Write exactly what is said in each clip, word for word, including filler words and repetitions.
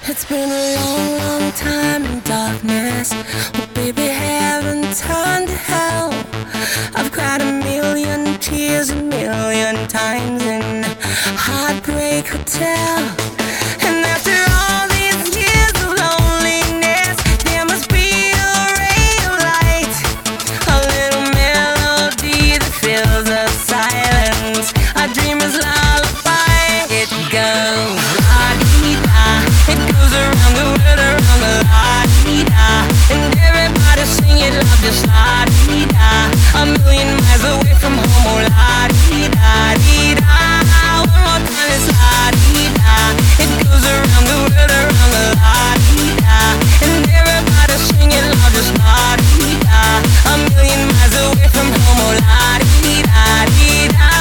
It's been a long, long time in darkness. Oh, baby, heaven turned to hell. I've cried a million tears a million times in Heartbreak Hotel. And after all these years of loneliness, there must be a ray of light, a little melody that fills the silence, a dreamer's lullaby. It goes la-dee-da, it goes around the world, around the la-dee-da, and everybody sing it loud, just la-dee-da, a million miles away from home, oh la-dee-da-dee-da. One more time, it's la-dee-da, it goes around the world, around the la-dee-da, and everybody sing it loud, just la-dee-da, a million miles away from home, oh la-dee-da-dee-da.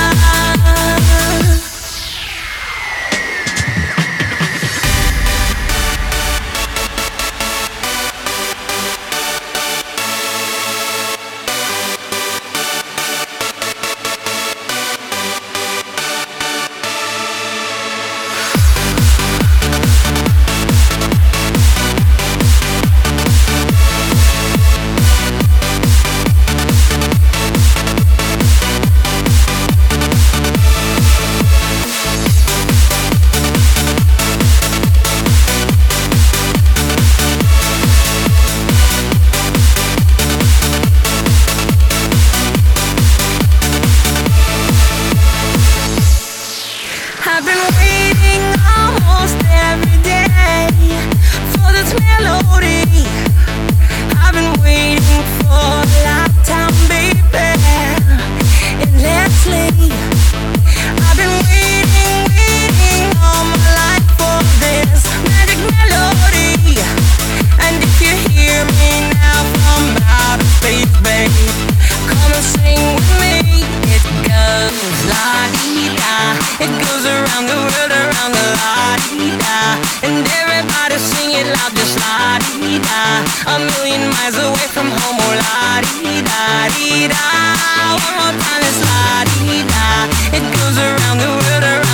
I've been waiting almost every day for this melody. I've been waiting for a lifetime, baby, endlessly. I've been waiting, waiting all my life for this magic melody. And if you hear me now from outer space, babe, come and sing with me. It goes la-dee-da, it goes around the world, around the la-dee-da, and everybody sing it loud, just la-dee-da, a million miles away from home, oh la-dee-da-dee-da. One more time, it's la-dee-da, it goes around the world, around